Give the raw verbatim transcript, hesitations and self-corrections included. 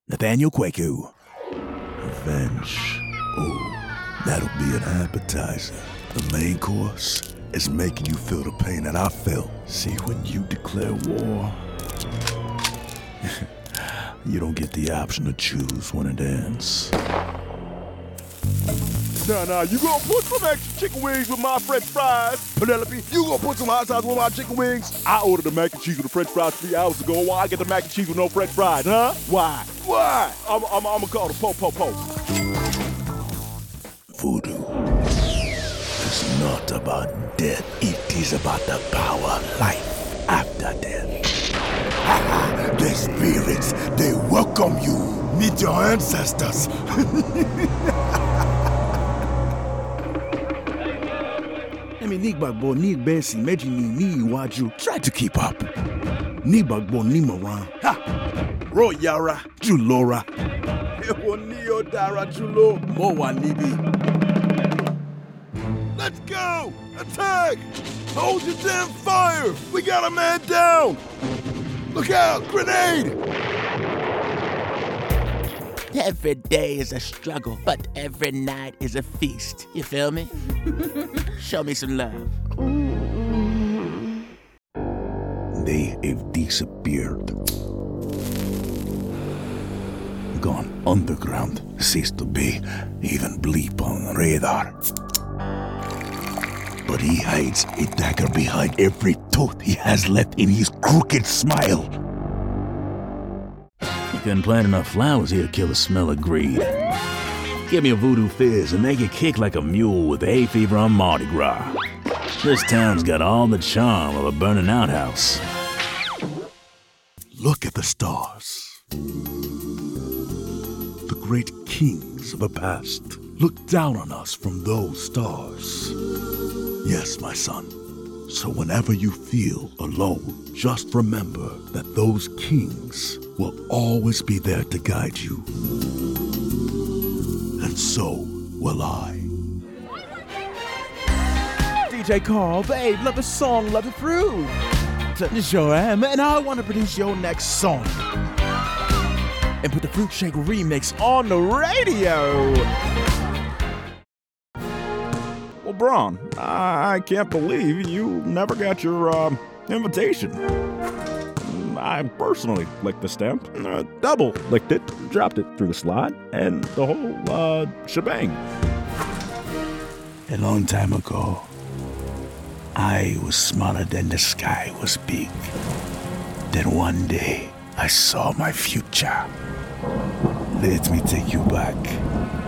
Nathaniel Kwaku. Revenge. Oh, that'll be an appetizer. The main course is making you feel the pain that I felt. See, when you declare war, you don't get the option to choose when it ends. Nah, nah, you gonna put some extra chicken wings with my french fries. Penelope, you gonna put some hot sauce with my chicken wings. I ordered the mac and cheese with the french fries three hours ago. Why I get the mac and cheese with no french fries, huh? Why? Why? I'm, I'm, I'm gonna call the po-po-po. Voodoo is not about death. It is about the power of life after death. The spirits, they welcome you. Meet your ancestors. Emi nigbagbo ni bensi meji ni ni iwaju. Try to keep up. Nigbagbo ni moran. Ha! Royara Julora. Ewo ni odara Julo. Mo wa nibi. Let's go! Attack! Hold your damn fire! We got a man down! Look out! Grenade! Every day is a struggle, but every night is a feast. You feel me? Show me some love. They have disappeared. Gone underground, ceased to be even bleep on radar. But he hides a dagger behind every tooth he has left in his crooked smile. You couldn't plant enough flowers here to kill the smell of greed. Give me a voodoo fizz and make it kick like a mule with hay fever on Mardi Gras. This town's got all the charm of a burning outhouse. Look at the stars. The great kings of the past look down on us from those stars. Yes, my son. So whenever you feel alone, just remember that those kings will always be there to guide you. And so will I. D J Carl, babe, love the song, love the fruit. This your am, and I want to produce your next song. And put the Fruit Shake remix on the radio. Well, Braun, I, I can't believe you never got your uh, invitation. I personally licked the stamp, uh, double licked it, dropped it through the slot, and the whole uh, shebang. A long time ago, I was smaller than the sky was big. Then one day, I saw my future. Let me take you back